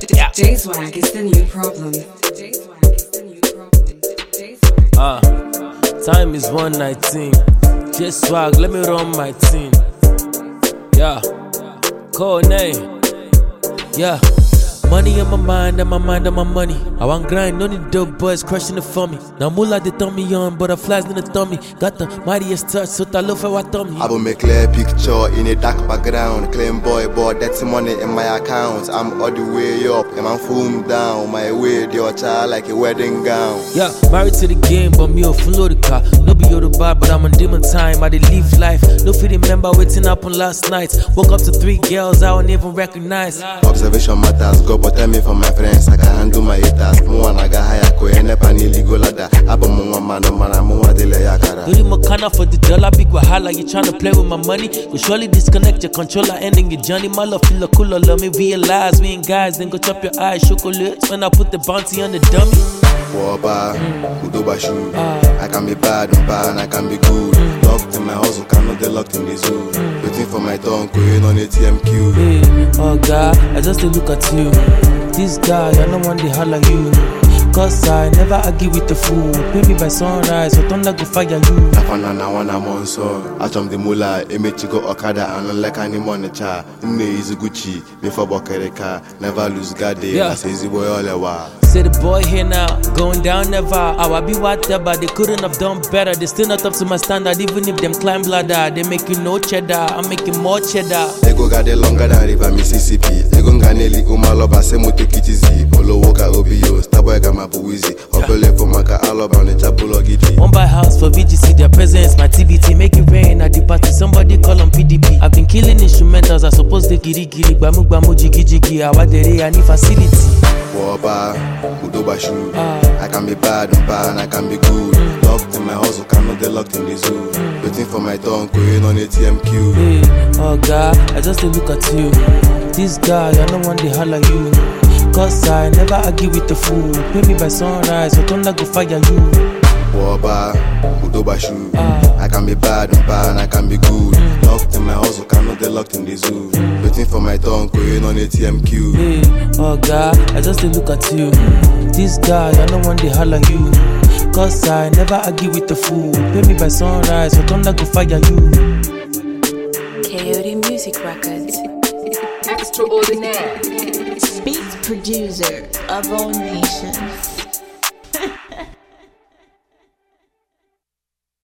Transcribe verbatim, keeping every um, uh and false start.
Yeah. J-Swag is the new problem. J-Swag is the new problem. J-Swag. Ah, time is one nineteen. J-Swag, let me run my team. Yeah, call name. Yeah. Money on my mind, and my mind on my money. I want grind, no need dope boys crushing it for me. Now moolah they thumb me on, butterflies in the tummy. Got the mightiest touch, so I love for what tummy. I will make clear picture in a dark background. Claim boy, boy, that's money in my account. I'm all the way up, and I'm full down. My way, your child like a wedding gown. Yeah, married to the game, but me a follow the car. No be your bar, but I'm on demon time. I did live life. No fit remember waiting up on last night. Woke up to three girls I don't even recognize. Observation matters, go but tell me for my friends, I can handle my haters. Mwana ga haya ko ene pani ligo ladder. Abo mwa mano mana mwa dele yakara. Dirty Makana for the dollar, big wahala. You tryna play with my money? Go surely disconnect your controller, ending your journey. My love feel cooler, love me realize we ain't guys. Then go chop your eyes, chocolate. When I put the bounty on the dummy. Woba, Udoba shoe. I can be bad and bad, and I can be good. Locked in my hustle, cannot get locked in the zoo. Waiting for my tongue, going on A T M Q. Hey, oh God, I just look at you. This guy, I don't want to holler you. Cause I never argue with the fool. Baby by sunrise, so don't like to fire you. Nafana na wana monso. I jump the mula, Emechigo Okada, and like any money cha. Nne is Gucci, me for Bokereka. Never lose God day, Yeah. I say easy boy all the while. Say the boy here now, going down never. I will be whatever, they couldn't have done better. They still not up to my standard, even if them climb ladder. They making no cheddar, I'm making more cheddar. They go got the longer than River Mississippi. They go ganeli umaloba se moto kitizi. Olo woka obio, starboy gama buwizi. Opele for maka aloba on the chabulo gidi. One buy house for V G C, their presence my T B T. Make it rain at the party, somebody call on P D P. I've been killing instrumentals, I suppose they giri giri. Bamu bamu jigi jigi, awadere any facility. Woba, Udoba shoe. I can be bad and bad, and I can be good. Locked in my hustle, cannot get locked in the zoo. Waiting for my tongue, going on A T M Q. Hey, oh God, I just look at you. This guy, I don't want to holler you. Cause I never argue with the fool. Pay me by sunrise, so don't like to fire you. Woba, Udoba shoe. I can be bad and bad, and I can be good. Locked in my hustle, cannot get locked in the zoo. Waiting for my tongue, going on A T M Q. Hey, oh God, I just look at you. This guy, I don't want to holler you. Cause I never argue with the fool. Pay me by sunrise, so don't like to fire you. Coyote Music Records. Extraordinaire. Beats producer of all nations.